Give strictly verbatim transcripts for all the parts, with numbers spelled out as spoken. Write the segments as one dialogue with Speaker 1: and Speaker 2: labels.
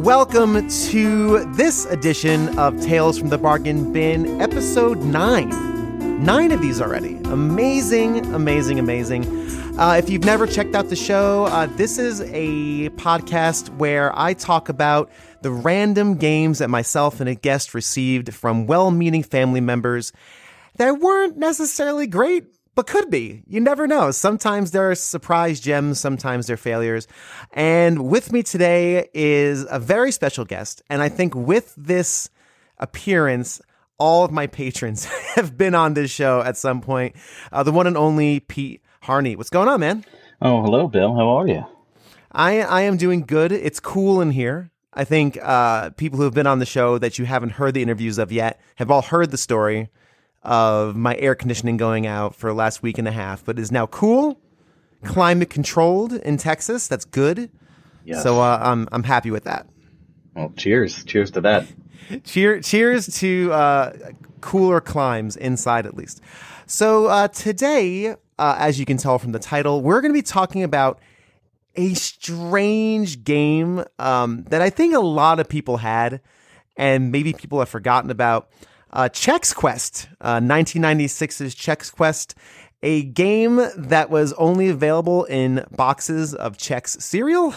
Speaker 1: welcome to this edition of Tales from the Bargain Bin, episode nine. Nine of these already. Amazing, amazing, amazing. Uh, if you've never checked out the show, uh, this is a podcast where I talk about the random games that myself and a guest received from well-meaning family members that weren't necessarily great, but could be. You never know. Sometimes there are surprise gems, sometimes they're failures. And with me today is a very special guest. And I think with this appearance, all of my patrons have been on this show at some point. Uh, the one and only Pete Harney. What's going on, man?
Speaker 2: Oh, hello, Bill. How are you?
Speaker 1: I I am doing good. It's cool in here. I think uh, people who have been on the show that you haven't heard the interviews of yet have all heard the story of my air conditioning going out for the last week and a half, but it is now cool, climate controlled in Texas. That's good.
Speaker 2: Yes.
Speaker 1: So uh, I'm I'm happy with that.
Speaker 2: Well, cheers. Cheers to that.
Speaker 1: Cheer, cheers to uh, cooler climes inside, at least. So uh, today, uh, as you can tell from the title, we're going to be talking about a strange game um, that I think a lot of people had, and maybe people have forgotten about. Uh, Chex Quest, uh, nineteen ninety-six's Chex Quest, a game that was only available in boxes of Chex cereal.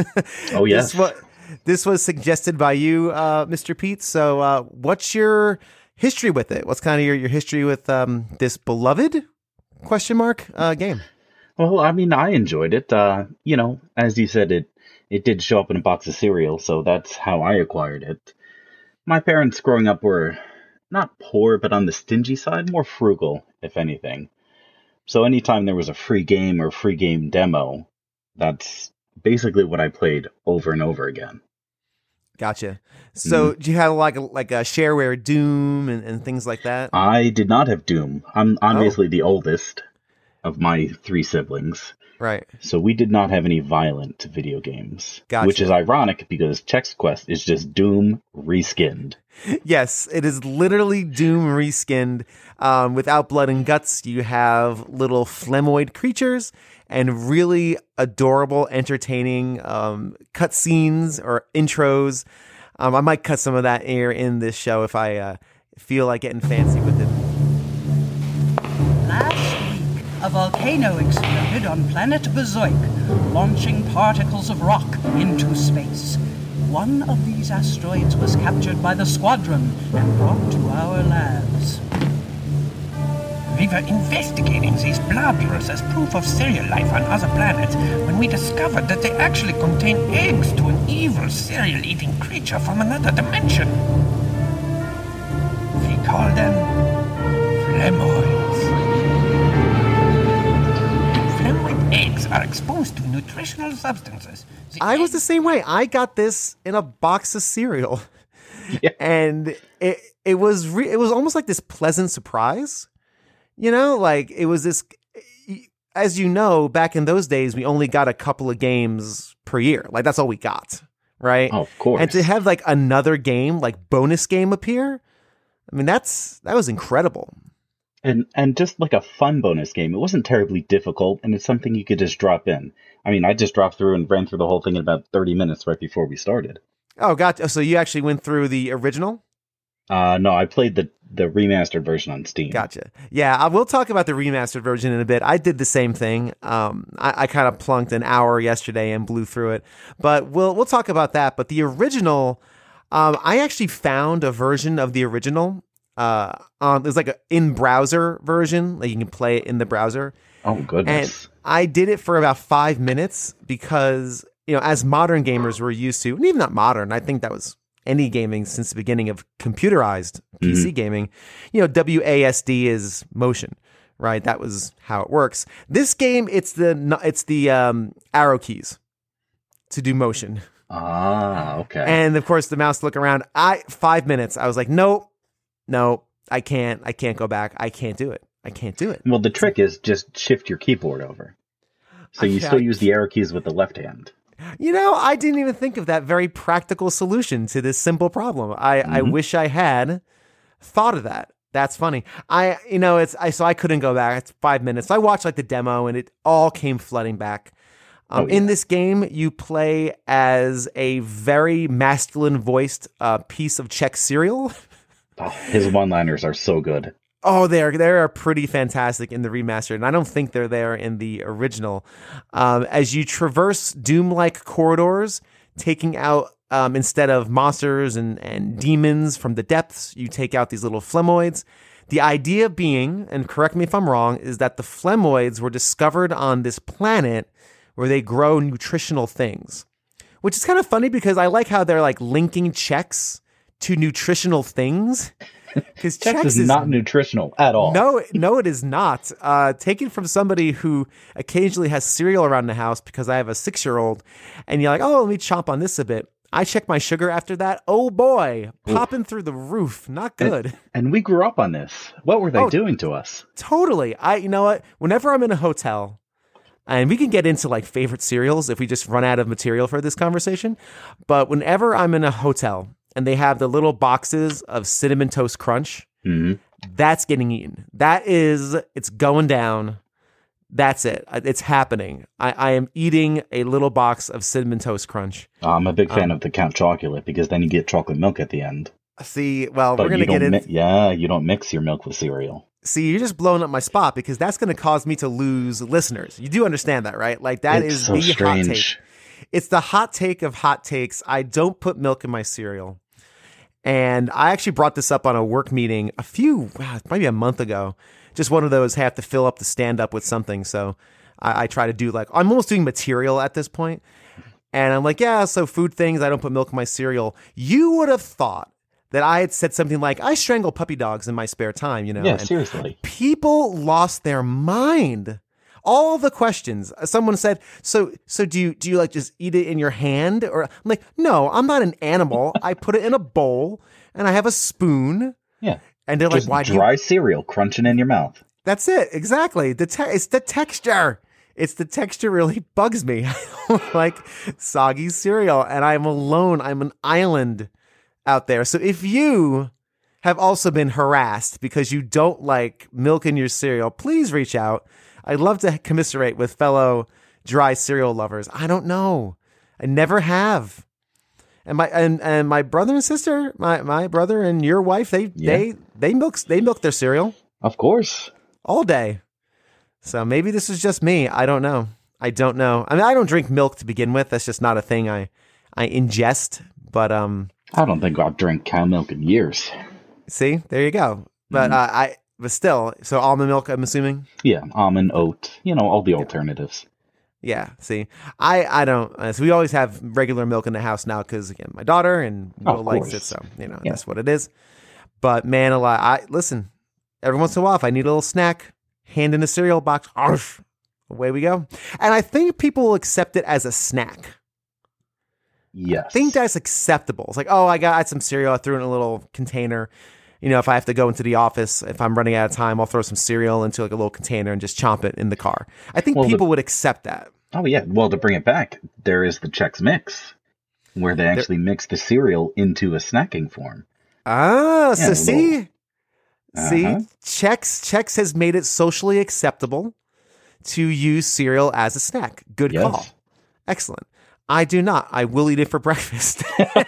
Speaker 2: Oh, yes.
Speaker 1: This was, this was suggested by you, uh, Mister Pete. So uh, what's your history with it? What's kind of your, your history with um, this beloved question mark uh, game?
Speaker 2: Well, I mean, I enjoyed it. Uh, you know, as you said, it it did show up in a box of cereal, so that's how I acquired it. My parents growing up were not poor, but on the stingy side, more frugal, if anything. So anytime there was a free game or free game demo, that's basically what I played over and over again.
Speaker 1: Gotcha. So
Speaker 2: Mm.
Speaker 1: do you have like a, like a shareware Doom and, and things like that?
Speaker 2: I did not have Doom. I'm I'm
Speaker 1: Oh.
Speaker 2: basically the oldest of my three siblings.
Speaker 1: Right.
Speaker 2: So we did not have any violent video games,
Speaker 1: Gotcha.
Speaker 2: which is ironic because Chex Quest is just Doom reskinned.
Speaker 1: Yes, it is literally Doom reskinned. Um, without blood and guts, you have little phlegmoid creatures and really adorable, entertaining um, cutscenes or intros. Um, I might cut some of that air in this show if I uh, feel like getting fancy with it.
Speaker 3: Last week, a volcano exploded on planet Bezoik, launching particles of rock into space. One of these asteroids was captured by the squadron and brought to our labs.
Speaker 4: We were investigating these blobulars as proof of cereal life on other planets when we discovered that they actually contain eggs to an evil cereal-eating creature from another dimension. We call them phlegmoids. Phlegmoid eggs are exposed to nutritional substances. The
Speaker 1: I was the
Speaker 4: eggs-
Speaker 1: same way. I got this in a box of cereal,
Speaker 2: Yeah.
Speaker 1: and it it was re- it was almost like this pleasant surprise. You know, like it was this. As you know, back in those days, we only got a couple of games per year. Like that's all we got, right?
Speaker 2: Oh, of course.
Speaker 1: And to have like another game, like bonus game appear, I mean, that's that was incredible.
Speaker 2: And and just like a fun bonus game. It wasn't terribly difficult, and it's something you could just drop in. I mean, I just dropped through and ran through the whole thing in about thirty minutes right before we started.
Speaker 1: Oh, gotcha. So you actually went through the original?
Speaker 2: Uh, no, I played the, the remastered version on Steam.
Speaker 1: Gotcha. Yeah, I will talk about the remastered version in a bit. I did the same thing. Um, I, I kind of plunked an hour yesterday and blew through it, but we'll we'll talk about that. But the original, um, I actually found a version of the original. Uh, um, there's like an in-browser version, like you can play it in the browser.
Speaker 2: Oh,
Speaker 1: And
Speaker 2: goodness.
Speaker 1: I did it for about five minutes because, you know, as modern gamers were used to, and even not modern, I think that was any gaming since the beginning of computerized P C gaming, you know, W A S D is motion, right? That was how it works. This game, it's the it's the um, arrow keys to do motion.
Speaker 2: Ah, okay.
Speaker 1: And of course, the mouse to look around. I five minutes. I was like, nope, no, I can't. I can't go back. I can't do it. I can't do it.
Speaker 2: Well, the trick is just shift your keyboard over. So you
Speaker 1: I-
Speaker 2: still use the arrow keys with the left hand.
Speaker 1: You know, I didn't even think of that very practical solution to this simple problem. I, I wish I had thought of that. That's funny. I, you know, it's I so I couldn't go back. It's five minutes. So I watched like the demo, and it all came flooding back. Um,
Speaker 2: Oh, yeah.
Speaker 1: In this game, you play as a very masculine-voiced uh, piece of Chex cereal.
Speaker 2: Oh, his one-liners are so good.
Speaker 1: Oh, they're they are pretty fantastic in the remastered, and I don't think they're there in the original. Um, as you traverse Doom-like corridors, taking out um, instead of monsters and, and demons from the depths, you take out these little phlemoids. The idea being, and correct me if I'm wrong, is that the phlemoids were discovered on this planet where they grow nutritional things, which is kind of funny because I like how they're like linking Chex to nutritional things. Because
Speaker 2: Chex is, is not nutritional at all.
Speaker 1: No, no, it is not. Uh, taken from somebody who occasionally has cereal around the house because I have a six-year-old, and you're like, oh, let me chomp on this a bit. I check my sugar after that. Oh boy, popping through the roof. Not good.
Speaker 2: And, and we grew up on this. What were they
Speaker 1: Oh,
Speaker 2: doing to us?
Speaker 1: Totally. I, you know what? Whenever I'm in a hotel, and we can get into like favorite cereals if we just run out of material for this conversation, but whenever I'm in a hotel and they have the little boxes of Cinnamon Toast Crunch,
Speaker 2: Mm-hmm.
Speaker 1: that's getting eaten. That is, it's going down. That's it. It's happening. I, I am eating a little box of Cinnamon Toast Crunch.
Speaker 2: I'm a big fan
Speaker 1: Um,
Speaker 2: of the Count Chocolate because then you get chocolate milk at the end.
Speaker 1: See, well,
Speaker 2: But
Speaker 1: we're going
Speaker 2: you
Speaker 1: to get
Speaker 2: don't
Speaker 1: in.
Speaker 2: mi- yeah, you don't mix your milk with cereal.
Speaker 1: See, you're just blowing up my spot because that's going to cause me to lose listeners. You do understand that, right? Like that
Speaker 2: it's
Speaker 1: is
Speaker 2: so
Speaker 1: the hot take.
Speaker 2: strange.
Speaker 1: It's the hot take of hot takes. I don't put milk in my cereal. And I actually brought this up on a work meeting a few, wow, maybe a month ago. Just one of those have to fill up the stand up with something. So I, I try to do like, I'm almost doing material at this point. And I'm like, yeah, so food things, I don't put milk in my cereal. You would have thought that I had said something like, I strangle puppy dogs in my spare time, you know?
Speaker 2: Yeah,
Speaker 1: And
Speaker 2: seriously.
Speaker 1: people lost their mind. All the questions. Someone said, "So, so do you do you like just eat it in your hand?" Or I'm like, "No, I'm not an animal. I put it in a bowl and I have a spoon."
Speaker 2: Yeah.
Speaker 1: And they're
Speaker 2: Just
Speaker 1: like, "Why do you?"
Speaker 2: dry cereal crunching in your mouth.
Speaker 1: That's it. Exactly. The te- it's the texture. It's the texture really bugs me. I don't like soggy cereal, and I'm alone. I'm an island out there. So if you have also been harassed because you don't like milk in your cereal, please reach out. I'd love to commiserate with fellow dry cereal lovers. I don't know. I never have. And my and, and my brother and sister, my, my brother and your wife, they
Speaker 2: Yeah.
Speaker 1: they they milk they milk their cereal
Speaker 2: Of course.
Speaker 1: all day. So maybe this is just me. I don't know. I don't know. I mean, I don't drink milk to begin with. That's just not a thing I I ingest. But um,
Speaker 2: I don't think I've drank cow milk in years.
Speaker 1: see, there you go. But uh, I but still, so almond milk, I'm assuming.
Speaker 2: Yeah, almond, oat, you know, all the alternatives.
Speaker 1: Yeah. See, I I don't. Uh, so we always have regular milk in the house now because again, my daughter and Will
Speaker 2: Of
Speaker 1: likes
Speaker 2: course.
Speaker 1: it, so you know
Speaker 2: Yeah.
Speaker 1: that's what it is. But man, a lot. I listen. Every once in a while, if I need a little snack, hand in a cereal box. Arf, away we go. And I think people will accept it as a snack.
Speaker 2: Yes.
Speaker 1: I think that's acceptable. It's like, oh, I got some cereal. I threw it in a little container. You know, if I have to go into the office, if I'm running out of time, I'll throw some cereal into like a little container and just chomp it in the car. I think
Speaker 2: Well, the-
Speaker 1: people would accept that.
Speaker 2: Oh, yeah. Well, to bring it back, there is the Chex Mix, where they actually mix the cereal into a snacking form.
Speaker 1: Ah, so
Speaker 2: Yeah, a
Speaker 1: see,
Speaker 2: little-
Speaker 1: see,
Speaker 2: Uh-huh.
Speaker 1: Chex Chex has made it socially acceptable to use cereal as a snack. Good
Speaker 2: Yes.
Speaker 1: call. Excellent. I do not. I will eat it for breakfast.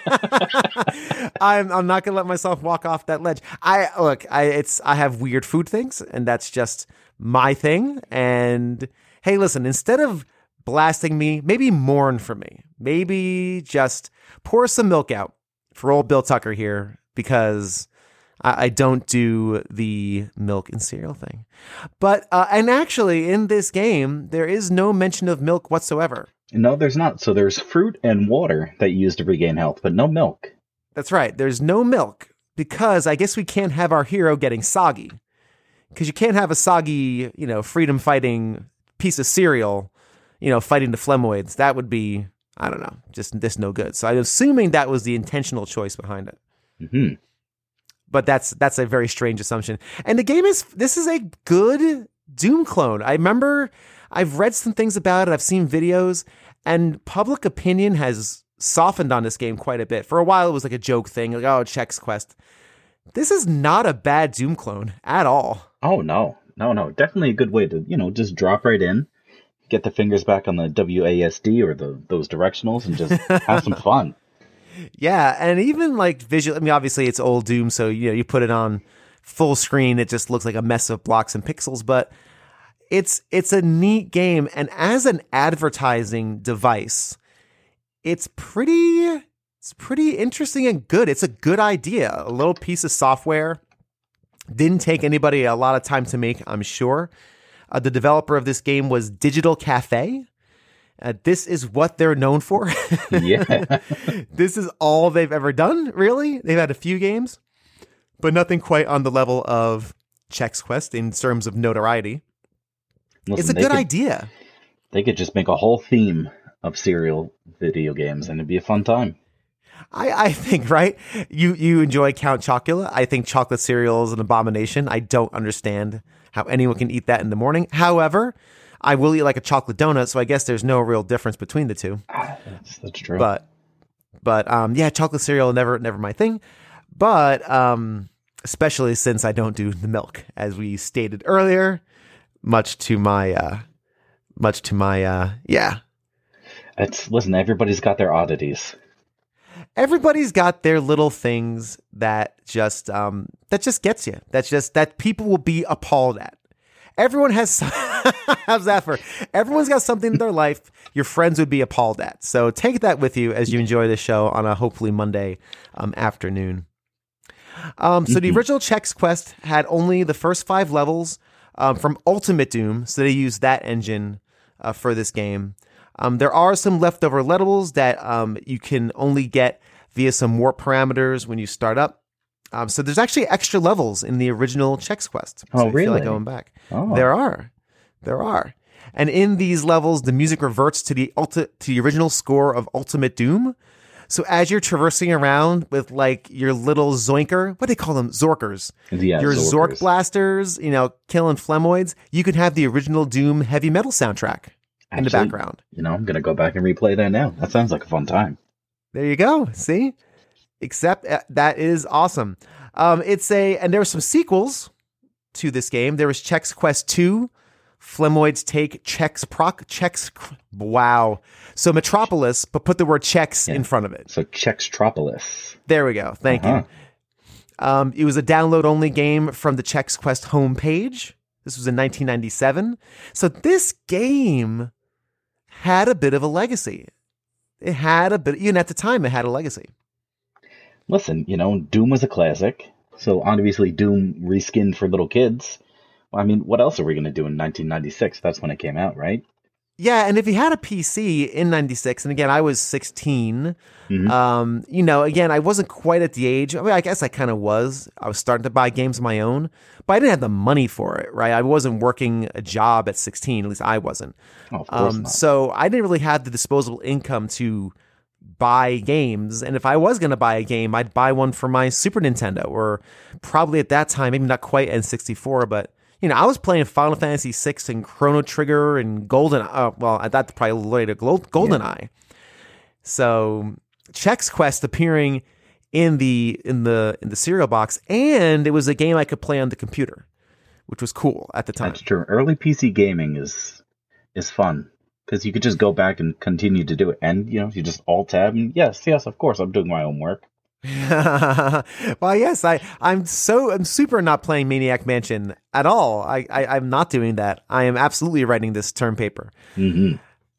Speaker 1: I'm I'm not gonna let myself walk off that ledge. I look. I it's I have weird food things, and that's just my thing. And hey, listen. Instead of blasting me, maybe mourn for me. Maybe just pour some milk out for old Bill Tucker here because I, I don't do the milk and cereal thing. But uh, and actually, in this game, there is no mention of milk whatsoever.
Speaker 2: No, there's not. So there's fruit and water that you use to regain health, but no milk.
Speaker 1: That's right. There's no milk because I guess we can't have our hero getting soggy. Because you can't have a soggy, you know, freedom fighting piece of cereal, you know, fighting the phlemoids. That would be, I don't know, just this no good. So I'm assuming that was the intentional choice behind it.
Speaker 2: hmm
Speaker 1: But that's that's a very strange assumption. And the game is this is a good Doom clone. I remember I've read some things about it. I've seen videos, and public opinion has softened on this game quite a bit. For a while, it was like a joke thing, like, oh, Chex Quest. This is not a bad Doom clone at all.
Speaker 2: Oh, no. No, no. Definitely a good way to, you know, just drop right in, get the fingers back on the W A S D or the those directionals and just have some fun.
Speaker 1: Yeah, and even like visual. I mean, obviously it's old Doom, so you know you put it on full screen, it just looks like a mess of blocks and pixels. But it's it's a neat game, and as an advertising device, it's pretty it's pretty interesting and good. It's a good idea. A little piece of software. Didn't take anybody a lot of time to make, I'm sure. Uh, the developer of this game was Digital Cafe. Uh, this is what they're known for.
Speaker 2: Yeah.
Speaker 1: This is all they've ever done, really. They've had a few games, but nothing quite on the level of Chex Quest in terms of notoriety.
Speaker 2: Listen,
Speaker 1: it's a
Speaker 2: they
Speaker 1: good
Speaker 2: could,
Speaker 1: idea.
Speaker 2: They could just make a whole theme of cereal video games, and it'd be a fun time.
Speaker 1: I, I think, right? You you enjoy Count Chocula. I think chocolate cereal is an abomination. I don't understand how anyone can eat that in the morning. However, I will eat like a chocolate donut, so I guess there's no real difference between the two.
Speaker 2: That's, that's true.
Speaker 1: But, but um, yeah, chocolate cereal, never never my thing. But um, especially since I don't do the milk, as we stated earlier, much to my, uh, much to my, uh, yeah.
Speaker 2: It's, listen, everybody's got their oddities.
Speaker 1: Everybody's got their little things that just um, that just gets you. That's just that people will be appalled at. Everyone has. How's that for? Everyone's got something in their life your friends would be appalled at. So take that with you as you enjoy the show on a hopefully Monday um, afternoon. Um, so the original Chex Quest had only the first five levels um, from Ultimate Doom, so they used that engine uh, for this game. Um, there are some leftover levels that um, you can only get via some warp parameters when you start up. Um, so there's actually extra levels in the original Chex Quest. So
Speaker 2: oh,
Speaker 1: I
Speaker 2: really?
Speaker 1: feel like going back.
Speaker 2: Oh.
Speaker 1: There are. There are. And in these levels, the music reverts to the ulti- to the original score of Ultimate Doom. So as you're traversing around with like your little zoinker, what do they call them? Zorkers.
Speaker 2: Yeah,
Speaker 1: your
Speaker 2: Zorkers.
Speaker 1: Zork blasters, you know, killing Flemoids, you can have the original Doom heavy metal soundtrack in the
Speaker 2: Actually,
Speaker 1: background.
Speaker 2: You know, I'm going to go back and replay that now. That sounds like a fun time.
Speaker 1: There you go. See? Except uh, that is awesome. Um, it's a, and there were some sequels to this game. There was Chex Quest two, Flemoids Take Chex Proc, Chex, wow. So Metropolis, but put the word Chex
Speaker 2: Yeah.
Speaker 1: in front of it.
Speaker 2: So Chextropolis.
Speaker 1: There we go. Thank
Speaker 2: Uh-huh.
Speaker 1: you. Um, it was a download-only game from the Chex Quest homepage. This was in nineteen ninety-seven. So this game had a bit of a legacy. It had a bit, even at the time, it had a legacy.
Speaker 2: Listen, you know, Doom was a classic. So obviously Doom reskinned for little kids. Well, I mean, what else are we going to do in nineteen ninety-six? That's when it came out, right?
Speaker 1: Yeah, and if you had a P C in ninety-six, and again, I was sixteen,
Speaker 2: Mhm.
Speaker 1: um, you know, again, I wasn't quite at the age, I mean, I guess I kind of was. I was starting to buy games of my own, but I didn't have the money for it, right? I wasn't working a job at sixteen, at least I wasn't.
Speaker 2: Oh, of course
Speaker 1: Um,
Speaker 2: not.
Speaker 1: so I didn't really have the disposable income to buy games. And if I was going to buy a game, I'd buy one for my Super Nintendo, or probably at that time, maybe not quite N sixty-four, but you know, I was playing Final Fantasy six and Chrono Trigger and Golden. Uh, well, at that probably later, GoldenEye. Yeah. So Chex Quest appearing in the in the in the cereal box, and it was a game I could play on the computer, which was cool at the time.
Speaker 2: That's true. Early P C gaming is is fun because you could just go back and continue to do it, and you know, you just alt tab and yes, yes, of course, I'm doing my homework.
Speaker 1: Well, yes, I, I'm so I'm super not playing Maniac Mansion at all. I, I I'm not doing that. I am absolutely writing this term paper.
Speaker 2: Mm-hmm.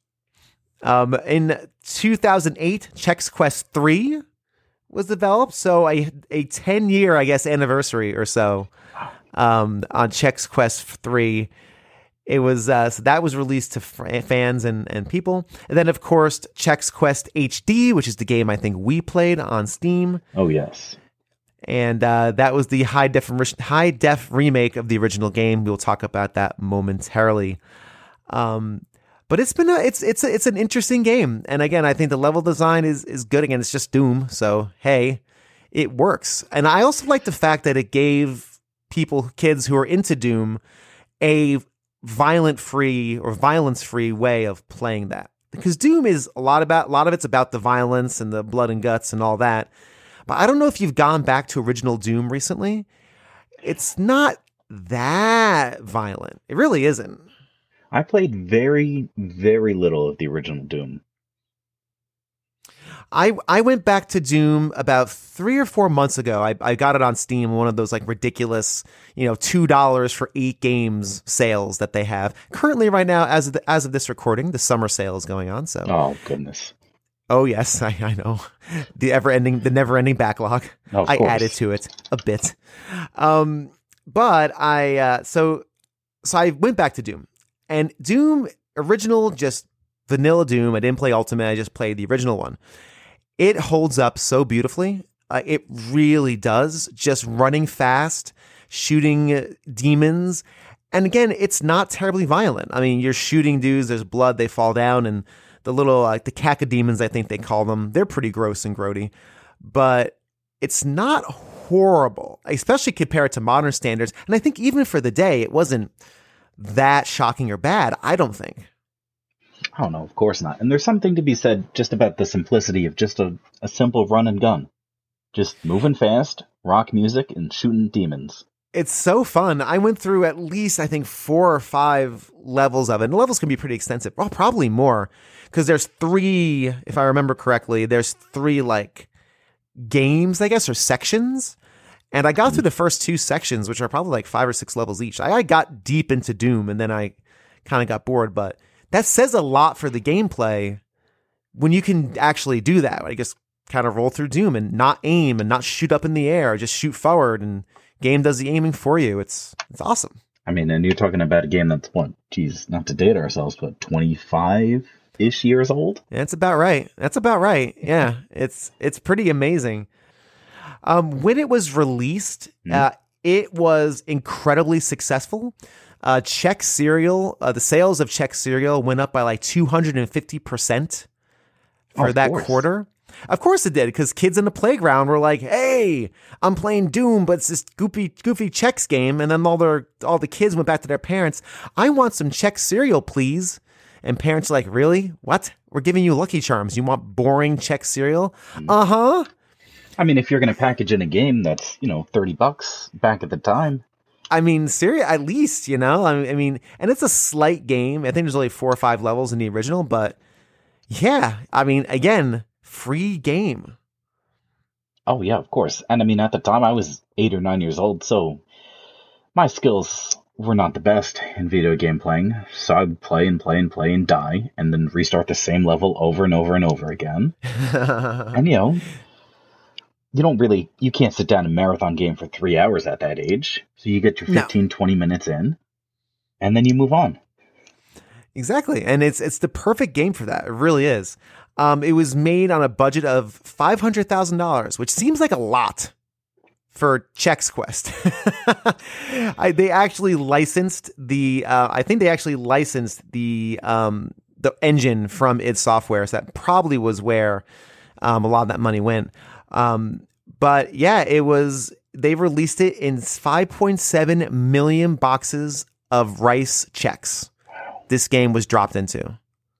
Speaker 1: Um, in two thousand eight, Chex Quest three was developed, so a a ten year, I guess, anniversary or so um, on Chex Quest three. It was uh, so that was released to f- fans and, and people, and then of course Chex Quest H D, which is the game I think we played on Steam.
Speaker 2: Oh yes,
Speaker 1: and uh, that was the high definition, high def remake of the original game. We'll talk about that momentarily. Um, but it's been a, it's it's a, it's an interesting game, and again, I think the level design is is good. Again, it's just Doom, so hey, it works. And I also like the fact that it gave people, kids who are into Doom, a violent-free or violence-free way of playing that, because Doom is a lot about a lot of it's about the violence and the blood and guts and all that. But I don't know if you've gone back to original Doom recently. It's not that violent. It really isn't.
Speaker 2: I played very, very little of the original Doom.
Speaker 1: I I went back to Doom about three or four months ago. I, I got it on Steam, one of those like ridiculous, you know, two dollars for eight games sales that they have currently right now. As of the, as of this recording, the summer sale is going on. So,
Speaker 2: oh goodness,
Speaker 1: oh yes, I, I know the ever ending, the never ending backlog.
Speaker 2: Oh,
Speaker 1: I
Speaker 2: course.
Speaker 1: added to it a bit, um, but I uh, so so I went back to Doom and Doom original, just vanilla Doom. I didn't play Ultimate. I just played the original one. It holds up so beautifully. Uh, it really does. Just running fast, shooting demons. And again, it's not terribly violent. I mean, you're shooting dudes, there's blood, they fall down, and the little, like the cacodemons, I think they call them, they're pretty gross and grody. But it's not horrible, especially compared to modern standards. And I think even for the day, it wasn't that shocking or bad, I don't think.
Speaker 2: Oh, no, of course not. And there's something to be said just about the simplicity of just a, a simple run and gun. Just moving fast, rock music, and shooting demons.
Speaker 1: It's so fun. I went through at least, I think, four or five levels of it. And the levels can be pretty extensive. Well, probably more. Because there's three, if I remember correctly, there's three, like, games, I guess, or sections. And I got through the first two sections, which are probably like five or six levels each. I, I got deep into Doom, and then I kind of got bored, but that says a lot for the gameplay when you can actually do that. I guess kind of roll through Doom and not aim and not shoot up in the air, just shoot forward, and game does the aiming for you. It's it's awesome.
Speaker 2: I mean, and you're talking about a game that's, what, geez, not to date ourselves, but twenty-five-ish years old?
Speaker 1: That's about right. That's about right. Yeah, it's it's pretty amazing. Um, when it was released, mm-hmm. uh, it was incredibly successful. Uh, Chex Cereal, uh, the sales of Chex Cereal went up by like two hundred fifty percent for
Speaker 2: of
Speaker 1: that
Speaker 2: course.
Speaker 1: quarter. Of course it did, because kids in the playground were like, hey, I'm playing Doom, but it's this goofy, goofy Chex game. And then all their, all the kids went back to their parents. I want some Chex Cereal, please. And parents are like, really? What? We're giving you Lucky Charms. You want boring Chex Cereal?
Speaker 2: Mm.
Speaker 1: Uh-huh.
Speaker 2: I mean, if you're going to package in a game that's, you know, thirty bucks back at the time.
Speaker 1: I mean, serious, at least, you know, I mean, and it's a slight game. I think there's only four or five levels in the original, but yeah, I mean, again, free game.
Speaker 2: Oh, yeah, of course. And I mean, at the time I was eight or nine years old, so my skills were not the best in video game playing. So I'd play and play and play and die and then restart the same level over and over and over again. And, you know, you don't really, you can't sit down and marathon game for three hours at that age. So you get your fifteen, no. twenty minutes in, and then you move on.
Speaker 1: Exactly. And it's it's the perfect game for that. It really is. Um, it was made on a budget of five hundred thousand dollars, which seems like a lot for Chex Quest. I, they actually licensed the, uh, I think they actually licensed the um, the engine from id Software. So that probably was where um, a lot of that money went. Um, but yeah, it was, they released it in five point seven million boxes of Rice Chex.
Speaker 2: Wow.
Speaker 1: This game was dropped into.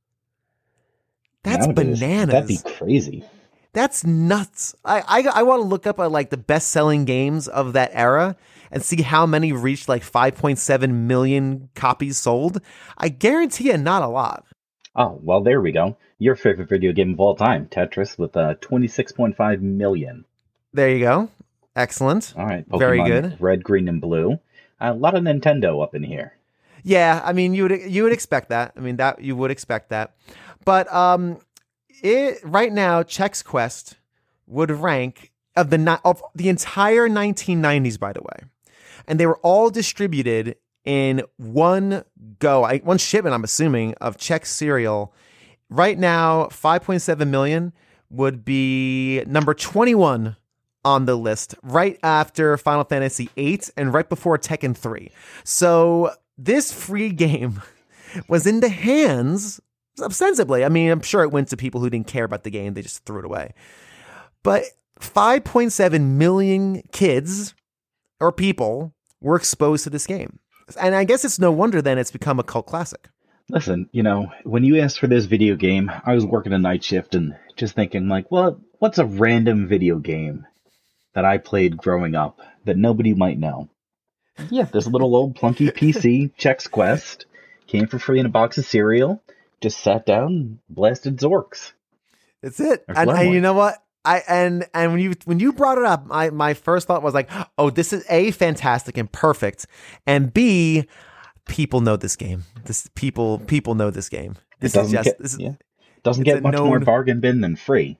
Speaker 1: That's
Speaker 2: Nowadays,
Speaker 1: bananas.
Speaker 2: That'd be crazy.
Speaker 1: That's nuts. I, I, I want to look up at like the best selling games of that era and see how many reached like five point seven million copies sold. I guarantee you not a lot.
Speaker 2: Oh, well, there we go. Your favorite video game of all time, Tetris, with uh, twenty-six point five million.
Speaker 1: There you go. Excellent.
Speaker 2: All right. Pokemon
Speaker 1: Very good. Red,
Speaker 2: Green, and Blue. A lot of Nintendo up in here.
Speaker 1: Yeah, I mean, you would you would expect that. I mean, that you would expect that. But um, it right now, Chex Quest would rank of the of the entire nineteen nineties, by the way, and they were all distributed in one go, I, one shipment. I'm assuming of Chex cereal. Right now, five point seven million would be number twenty-one on the list, right after Final Fantasy eight and right before Tekken three. So this free game was in the hands, ostensibly, I mean, I'm sure it went to people who didn't care about the game. They just threw it away. But five point seven million kids or people were exposed to this game. And I guess it's no wonder then it's become a cult classic.
Speaker 2: Listen, you know, when you asked for this video game, I was working a night shift and just thinking, like, well, what's a random video game that I played growing up that nobody might know? Yeah, this little old plunky P C, Chex Quest, Came for free in a box of cereal. Just sat down and blasted Zorks.
Speaker 1: That's it.
Speaker 2: Or
Speaker 1: And, and
Speaker 2: Flemwood.
Speaker 1: you know what? I and and when you when you brought it up, my my first thought was like, oh, this is A, fantastic and perfect, and B, people know this game. This people people know this game. This
Speaker 2: it
Speaker 1: is
Speaker 2: doesn't
Speaker 1: just
Speaker 2: get,
Speaker 1: this is,
Speaker 2: yeah. doesn't
Speaker 1: it's
Speaker 2: get
Speaker 1: a
Speaker 2: much
Speaker 1: known-
Speaker 2: more bargain bin than free.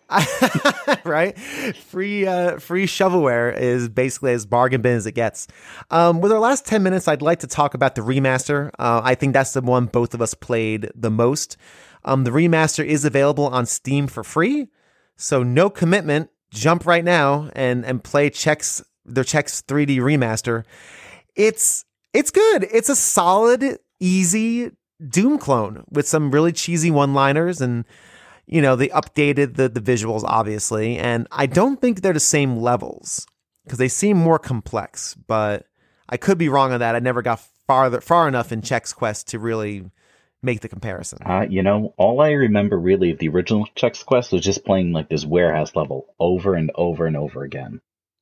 Speaker 1: right? Free uh, free shovelware is basically as bargain bin as it gets. Um, with our last ten minutes, I'd like to talk about the remaster. Uh, I think that's the one both of us played the most. Um, the remaster is available on Steam for free, so no commitment. Jump right now and and play Chex their Chex three D remaster. It's it's good. It's a solid, easy Doom clone with some really cheesy one-liners, and you know, they updated the, the visuals, obviously, and I don't think they're the same levels because they seem more complex, but I could be wrong on that. I never got farther far enough in Chex Quest to really make the comparison.
Speaker 2: Uh, you know, all I remember really of the original Chex Quest was just playing like this warehouse level over and over and over again.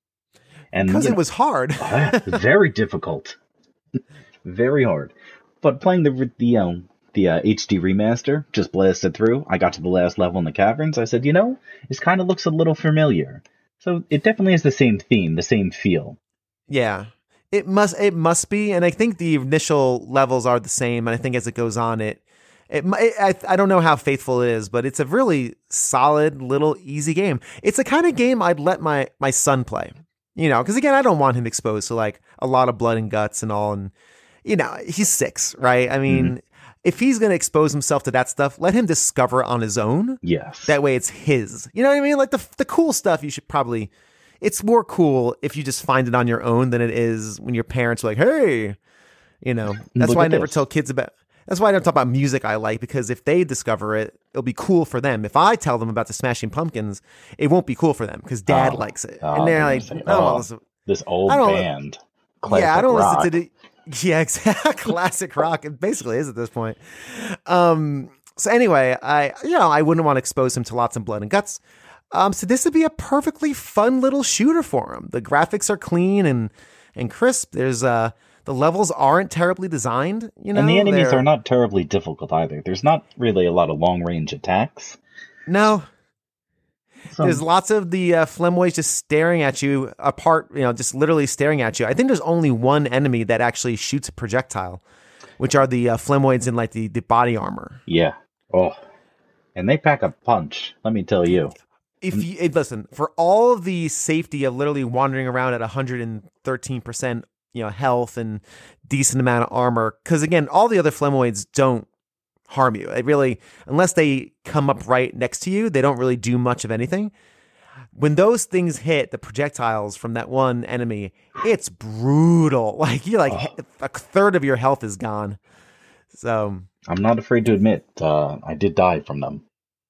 Speaker 2: And
Speaker 1: Because
Speaker 2: you
Speaker 1: it
Speaker 2: know,
Speaker 1: was hard.
Speaker 2: uh, very difficult. Very hard. But playing the the um the uh, H D remaster, just blasted through. I got to the last level in the caverns. I said, you know, this kind of looks a little familiar. So it definitely has the same theme, the same feel.
Speaker 1: Yeah. It must it must be, and I think the initial levels are the same, and I think as it goes on, it it, it I, I don't know how faithful it is, but it's a really solid little easy game. It's the kind of game I'd let my my son play, you know, because again, I don't want him exposed to like a lot of blood and guts and all, and you know, he's six, right? I mean, mm-hmm. if he's going to expose himself to that stuff, let him discover it on his own.
Speaker 2: Yes,
Speaker 1: that way it's his. You know what I mean? Like the the cool stuff, you should probably. It's more cool if you just find it on your own than it is when your parents are like, hey, you know, that's
Speaker 2: Look
Speaker 1: why I
Speaker 2: at
Speaker 1: never
Speaker 2: this.
Speaker 1: tell kids about, that's why I don't talk about music I like, because if they discover it, it'll be cool for them. If I tell them about the Smashing Pumpkins, it won't be cool for them because dad
Speaker 2: Oh,
Speaker 1: likes it.
Speaker 2: oh,
Speaker 1: and they're
Speaker 2: they're
Speaker 1: like,
Speaker 2: gonna say,
Speaker 1: I don't
Speaker 2: oh,
Speaker 1: wanna listen.
Speaker 2: This old
Speaker 1: I don't-
Speaker 2: band.
Speaker 1: Yeah, I don't
Speaker 2: Classic
Speaker 1: listen to the, yeah, exactly. Classic rock. It basically is at this point. Um, so anyway, I, you know, I wouldn't want to expose him to lots of blood and guts. Um, so this would be a perfectly fun little shooter for him. The graphics are clean and and crisp. There's uh the levels aren't terribly designed, you know.
Speaker 2: And the enemies
Speaker 1: They're-
Speaker 2: are not terribly difficult either. There's not really a lot of long range attacks.
Speaker 1: No,
Speaker 2: So,
Speaker 1: there's lots of the uh, Flemoids just staring at you apart, you know, just literally staring at you. I think there's only one enemy that actually shoots a projectile, which are the uh, Flemoids in like the, the body armor.
Speaker 2: yeah. Oh. And they pack a punch, let me tell you.
Speaker 1: If you eh, listen, for all of the safety of literally wandering around at one hundred thirteen percent, you know, health and decent amount of armor, because again, all the other Flemoids don't harm you. They really, unless they come up right next to you, they don't really do much of anything. When those things hit the projectiles from that one enemy, it's brutal. Like you're like
Speaker 2: Oh.
Speaker 1: a third of your health is gone. So
Speaker 2: I'm not afraid to admit, uh, I did die from them.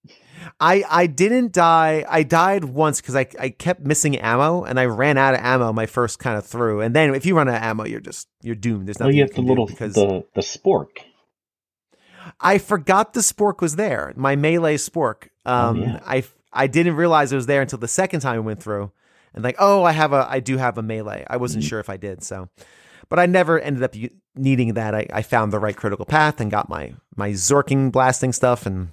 Speaker 1: I I didn't die. I died once because I I kept missing ammo and I ran out of ammo my first kind of through. And then if you run out of ammo, you're just you're doomed. There's
Speaker 2: Well,
Speaker 1: nothing
Speaker 2: you
Speaker 1: you
Speaker 2: have the
Speaker 1: can
Speaker 2: little,
Speaker 1: do because
Speaker 2: the, the spork.
Speaker 1: I forgot the spork was there. My melee spork. Um,
Speaker 2: Oh, yeah.
Speaker 1: I I didn't realize it was there until the second time I went through, and like, oh, I have a I do have a melee. I wasn't
Speaker 2: Mhm.
Speaker 1: sure if I did so, but I never ended up u- needing that. I, I found the right critical path and got my my Zorking blasting stuff and.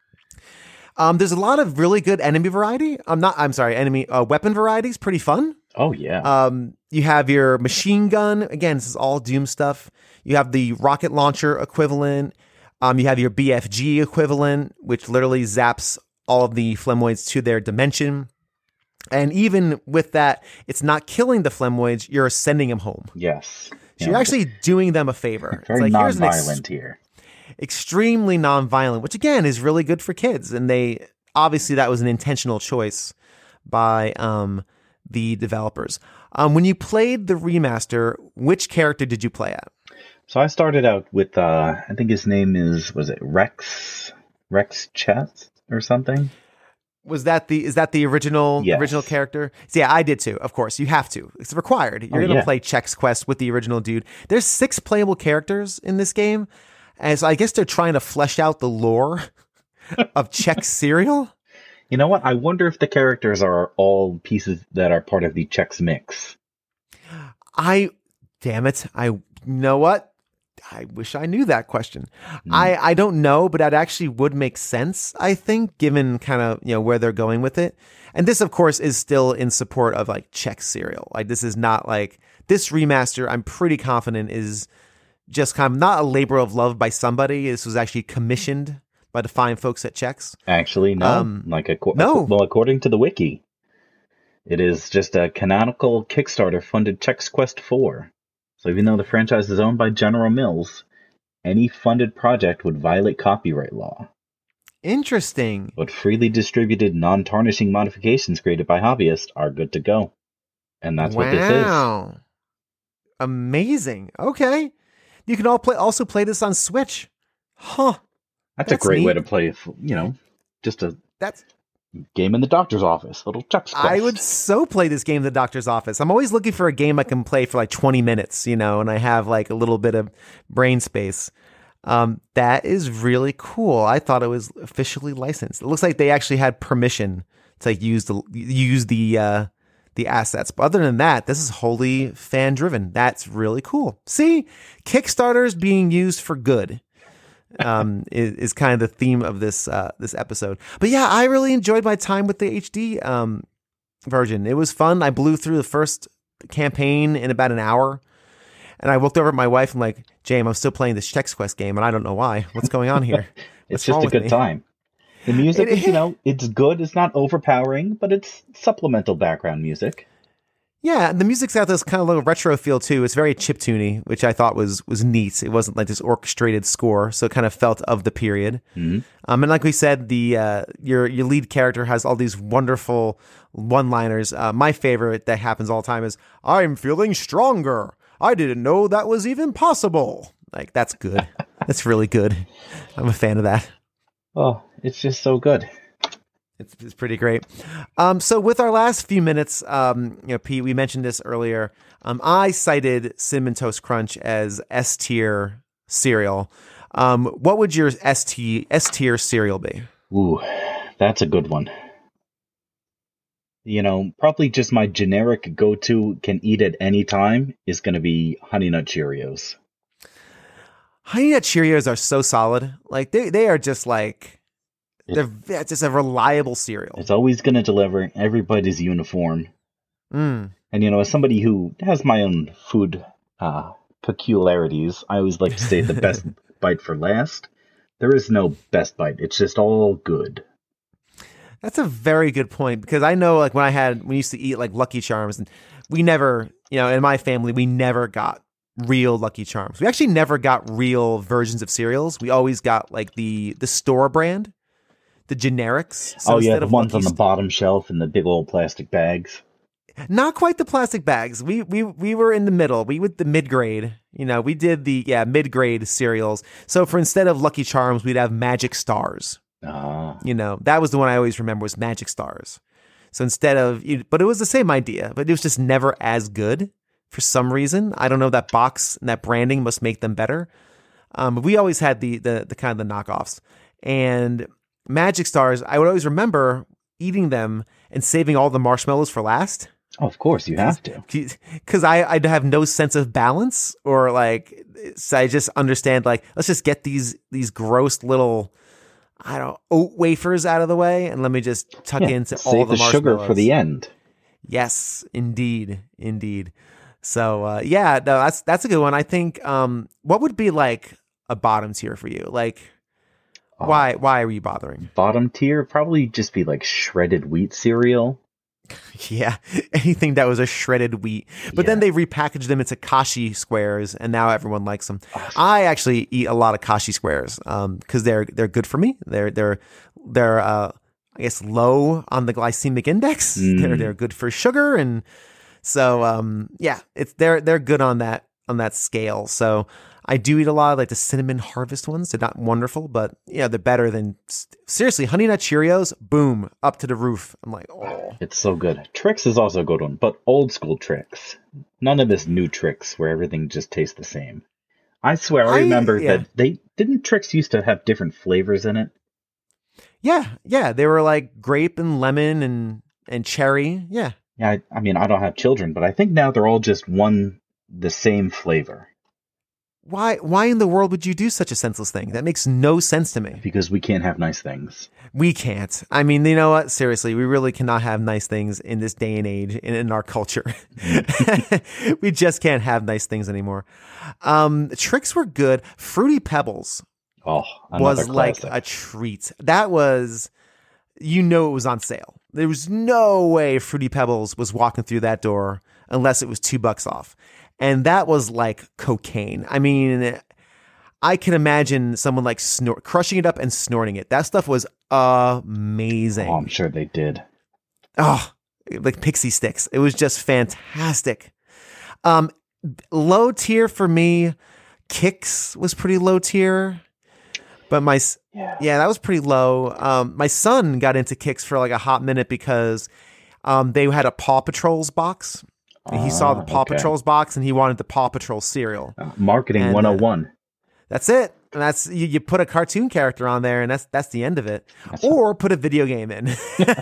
Speaker 1: Um, there's a lot of really good enemy variety. I'm not. I'm sorry, enemy uh, weapon varieties. Pretty fun.
Speaker 2: Oh, yeah.
Speaker 1: Um, you have your machine gun. Again, this is all Doom stuff. You have the rocket launcher equivalent. Um, you have your B F G equivalent, which literally zaps all of the Flemoids to their dimension. And even with that, it's not killing the Flemoids. You're sending them home.
Speaker 2: yes.
Speaker 1: So
Speaker 2: Yeah,
Speaker 1: you're actually doing them a favor.
Speaker 2: very
Speaker 1: it's like, here's an ex-
Speaker 2: non-violent here.
Speaker 1: extremely non-violent, which again is really good for kids. And they obviously that was an intentional choice by um, the developers. Um, when you played the remaster, which character did you play at?
Speaker 2: So I started out with, uh, I think his name is, was it Rex? Rex Chet or something?
Speaker 1: Was that the is that the original
Speaker 2: Yes.
Speaker 1: original character? So yeah, I did too. Of course, you have to. It's required. You're
Speaker 2: Oh,
Speaker 1: gonna
Speaker 2: yeah.
Speaker 1: play Chex Quest with the original dude. There's six playable characters in this game, and so I guess they're trying to flesh out the lore of Chex cereal.
Speaker 2: You know what? I wonder if the characters are all pieces that are part of the Chex mix.
Speaker 1: I damn it. I you know what? I wish I knew that question.
Speaker 2: Mm.
Speaker 1: I, I don't know, but that actually would make sense, I think, given kind of, you know, where they're going with it. And this, of course, is still in support of like Chex cereal. Like this is not like this remaster. I'm pretty confident is just kind of not a labor of love by somebody. This was actually commissioned by the fine folks at Chex.
Speaker 2: Actually, no.
Speaker 1: Um,
Speaker 2: like a,
Speaker 1: no.
Speaker 2: Well, according to the wiki, it is just a canonical Kickstarter-funded Chex Quest four. So even though the franchise is owned by General Mills, any funded project would violate copyright law.
Speaker 1: Interesting.
Speaker 2: But freely distributed, non-tarnishing modifications created by hobbyists are good to go. And that's
Speaker 1: wow.
Speaker 2: what this is.
Speaker 1: Amazing. Okay. You can all play also play this on Switch. Huh.
Speaker 2: That's,
Speaker 1: That's
Speaker 2: a great
Speaker 1: neat.
Speaker 2: way to play, you know, just a
Speaker 1: That's
Speaker 2: game in the doctor's office. Little Chex Quest.
Speaker 1: I would so play this game in the doctor's office. I'm always looking for a game I can play for like twenty minutes, you know, and I have like a little bit of brain space. Um, that is really cool. I thought it was officially licensed. It looks like they actually had permission to like, use the use the uh, the assets. But other than that, this is wholly fan driven. That's really cool. See, Kickstarters being used for good. um, is, is kind of the theme of this uh, this episode. But yeah, I really enjoyed my time with the H D um, version. It was fun. I blew through the first campaign in about an hour. And I looked over at my wife and like, James, I'm still playing this Chex Quest game, and I don't know why. What's going on here?
Speaker 2: It's
Speaker 1: What's
Speaker 2: just
Speaker 1: wrong
Speaker 2: a
Speaker 1: with
Speaker 2: good
Speaker 1: me?
Speaker 2: time. The music
Speaker 1: It
Speaker 2: is, you know, it's good. It's not overpowering, but it's supplemental background music.
Speaker 1: Yeah, the music's got this kind of little retro feel too. It's very chiptune-y, which I thought was was neat. It wasn't like this orchestrated score, so it kind of felt of the period.
Speaker 2: Mm-hmm.
Speaker 1: Um, and like we said, the uh, your your lead character has all these wonderful one-liners. Uh, my favorite that happens all the time is, "I'm feeling stronger. I didn't know that was even possible." Like that's good. That's really good. I'm a fan of that.
Speaker 2: Oh, it's just so good.
Speaker 1: It's, it's pretty great. Um, so with our last few minutes, um, you know, Pete, we mentioned this earlier. Um, I cited Cinnamon Toast Crunch as S tier cereal. Um, what would your S T S tier cereal be?
Speaker 2: Ooh, that's a good one. You know, probably just my generic go-to can eat at any time is going to be Honey Nut Cheerios.
Speaker 1: Honey Nut Cheerios are so solid. Like they, they are just like, they're it's just a reliable cereal.
Speaker 2: It's always going to deliver. Everybody's uniform.
Speaker 1: Mm.
Speaker 2: And, you know, as somebody who has my own food uh, peculiarities, I always like to say the best bite for last. There is no best bite. It's just all good.
Speaker 1: That's a very good point, because I know like when I had, we used to eat like Lucky Charms, and we never, you know, in my family, we never got real Lucky Charms. We actually never got real versions of cereals. We always got like the, the store brand. The generics.
Speaker 2: So oh, yeah, the ones on the bottom shelf in the big old plastic bags.
Speaker 1: Not quite the plastic bags. We we we were in the middle. We with the mid-grade. You know, we did the, yeah, mid-grade cereals. So for instead of Lucky Charms, we'd have Magic Stars.
Speaker 2: Ah.
Speaker 1: You know, that was the one I always remember was Magic Stars. So instead of, but it was the same idea, but it was just never as good for some reason. I don't know, that box and that branding must make them better. Um, but we always had the, the, the kind of the knockoffs. And Magic Stars, I would always remember eating them and saving all the marshmallows for last.
Speaker 2: Oh, of course, you have to.
Speaker 1: Because I, I have no sense of balance, or like, so I just understand, like, let's just get these these gross little, I don't know, oat wafers out of the way, and let me just tuck
Speaker 2: yeah,
Speaker 1: into
Speaker 2: save
Speaker 1: all the,
Speaker 2: the
Speaker 1: marshmallows.
Speaker 2: sugar for the end.
Speaker 1: Yes, indeed, indeed. So, uh, yeah, no, that's that's a good one. I think, um, what would be like a bottom tier for you? Like, Why why are you bothering?
Speaker 2: Bottom tier, probably just be like shredded wheat cereal.
Speaker 1: Yeah, anything that was a shredded wheat. But
Speaker 2: yeah.
Speaker 1: then they repackaged them into Kashi squares, and now everyone likes them. I actually eat a lot of Kashi squares um, because they're they're good for me. They're they're they're uh, I guess low on the glycemic index.
Speaker 2: Mm.
Speaker 1: They're they're good for sugar, and so um, yeah, it's they're they're good on that on that scale. So I do eat a lot of like the cinnamon harvest ones. They're not wonderful, but yeah, they're better than, seriously, Honey Nut Cheerios, boom, up to the roof. I'm like, oh.
Speaker 2: It's so good. Trix is also a good one, but old school Trix. None of this new Trix where everything just tastes the same. I swear, I, I remember yeah. that they, didn't Trix used to have different flavors in it?
Speaker 1: Yeah, yeah. They were like grape and lemon and, and cherry. Yeah.
Speaker 2: Yeah, I, I mean, I don't have children, but I think now they're all just one, the same flavor.
Speaker 1: Why why in the world would you do such a senseless thing? That makes no sense to me.
Speaker 2: Because we can't have nice things.
Speaker 1: We can't. I mean, you know what? Seriously, we really cannot have nice things in this day and age and in our culture. Mm. We just can't have nice things anymore. Um, tricks were good. Fruity Pebbles
Speaker 2: oh,
Speaker 1: was
Speaker 2: classic.
Speaker 1: like a treat. That was, you know, it was on sale. There was no way Fruity Pebbles was walking through that door unless it was two bucks off. And that was like cocaine. I mean, I can imagine someone like snort, crushing it up and snorting it. That stuff was amazing.
Speaker 2: Oh, I'm sure they did.
Speaker 1: Oh, like pixie sticks. It was just fantastic. Um, low tier for me, Kix was pretty low tier. But my, yeah, yeah that was pretty low. Um, my son got into Kix for like a hot minute because um, they had a Paw Patrol's box. He saw the Paw
Speaker 2: okay.
Speaker 1: Patrol's box and he wanted the Paw Patrol cereal.
Speaker 2: Uh, marketing
Speaker 1: and,
Speaker 2: one oh one.
Speaker 1: Uh, that's it. And that's you, you put a cartoon character on there and that's that's the end of it.
Speaker 2: That's
Speaker 1: or put a video game in.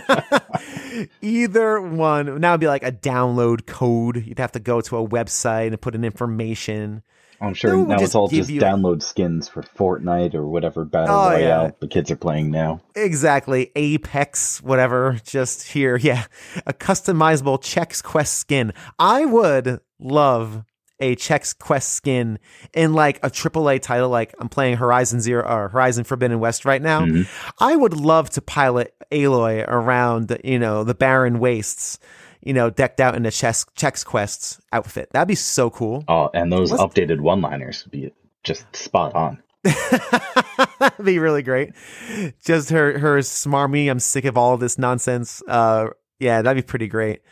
Speaker 1: Either one. Now it'd be like a download code. You'd have to go to a website and put in information.
Speaker 2: I'm sure
Speaker 1: no,
Speaker 2: now it's all just
Speaker 1: you...
Speaker 2: download skins for Fortnite or whatever battle
Speaker 1: oh,
Speaker 2: royale
Speaker 1: yeah.
Speaker 2: the kids are playing now.
Speaker 1: Exactly. Apex, whatever. Just here. Yeah. A customizable Chex Quest skin. I would love a Chex Quest skin in like a triple A title. Like I'm playing Horizon Zero or Horizon Forbidden West right now.
Speaker 2: Mm-hmm.
Speaker 1: I would love to pilot Aloy around, you know, the barren wastes, you know, decked out in a Chex, Chex Quest outfit. That'd be so cool.
Speaker 2: Oh, and those
Speaker 1: What's...
Speaker 2: updated one-liners would be just spot on.
Speaker 1: That'd be really great. Just her, her smarmy, I'm sick of all of this nonsense. Uh, yeah, that'd be pretty great.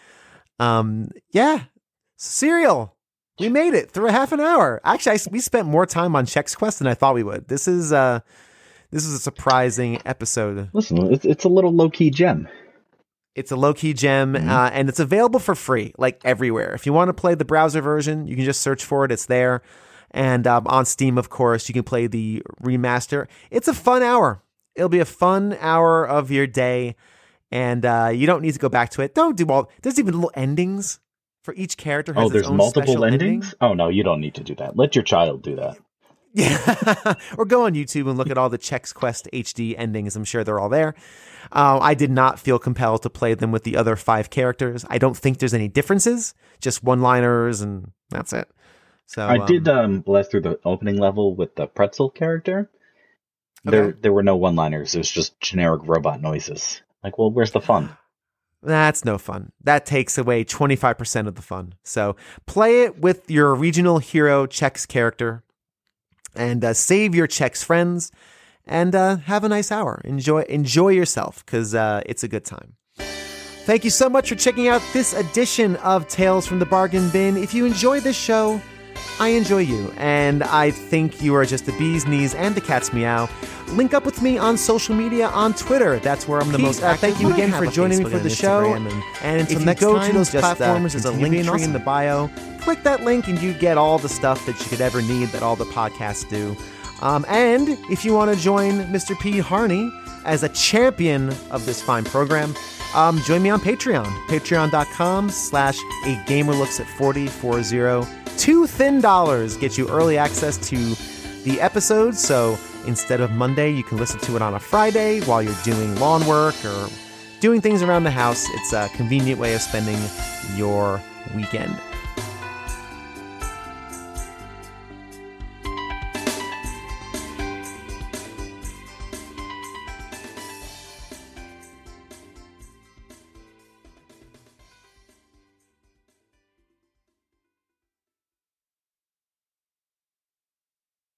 Speaker 1: Um, yeah, cereal. We made it through a half an hour. Actually, I, we spent more time on Chex Quest than I thought we would. This is uh, this is a surprising episode.
Speaker 2: Listen, it's it's a little low-key gem.
Speaker 1: It's a low-key gem, mm-hmm. uh, and it's available for free, like everywhere. If you want to play the browser version, you can just search for it. It's there. And um, on Steam, of course, you can play the remaster. It's a fun hour. It'll be a fun hour of your day, and uh, you don't need to go back to it. Don't do all. There's even little endings for each character. Has
Speaker 2: oh, there's
Speaker 1: its own
Speaker 2: multiple endings?
Speaker 1: ending.
Speaker 2: Oh, no, you don't need to do that. Let your child do that.
Speaker 1: Yeah, or go on YouTube and look at all the Chex Quest H D endings. I'm sure they're all there. Uh, I did not feel compelled to play them with the other five characters. I don't think there's any differences, just one-liners, and that's it. So
Speaker 2: I
Speaker 1: um,
Speaker 2: did um, blast through the opening level with the pretzel character.
Speaker 1: Okay.
Speaker 2: There, there were no one-liners. It was just generic robot noises. Like, well, where's the fun?
Speaker 1: That's no fun. That takes away twenty-five percent of the fun. So play it with your regional hero Chex character. And uh, save your Chex friends, and uh, have a nice hour. Enjoy enjoy yourself, because uh, it's a good time. Thank you so much for checking out this edition of Tales from the Bargain Bin. If you enjoy this show, I enjoy you, and I think you are just the bee's knees and the cat's meow. Link up with me on social media on Twitter. That's where I'm the
Speaker 5: Pete,
Speaker 1: most
Speaker 5: uh,
Speaker 1: active.
Speaker 5: thank you
Speaker 1: I
Speaker 5: again
Speaker 1: have
Speaker 5: for
Speaker 1: a
Speaker 5: joining me
Speaker 1: Facebook
Speaker 5: for
Speaker 1: and
Speaker 5: the show.
Speaker 1: Instagram, And,
Speaker 5: And
Speaker 1: if
Speaker 5: until
Speaker 1: you
Speaker 5: next
Speaker 1: go
Speaker 5: time,
Speaker 1: to those
Speaker 5: just, uh,
Speaker 1: platforms, there's a link
Speaker 5: continue
Speaker 1: tree
Speaker 5: being
Speaker 1: in the bio. Click that link, and you get all the stuff that you could ever need that all the podcasts do. Um, and if you want to join Mister P. Harney as a champion of this fine program, um, join me on Patreon. Patreon.com slash a gamer looks at forty forty. Two thin dollars get you early access to the episodes. So instead of Monday, you can listen to it on a Friday while you're doing lawn work or doing things around the house. It's a convenient way of spending your weekend.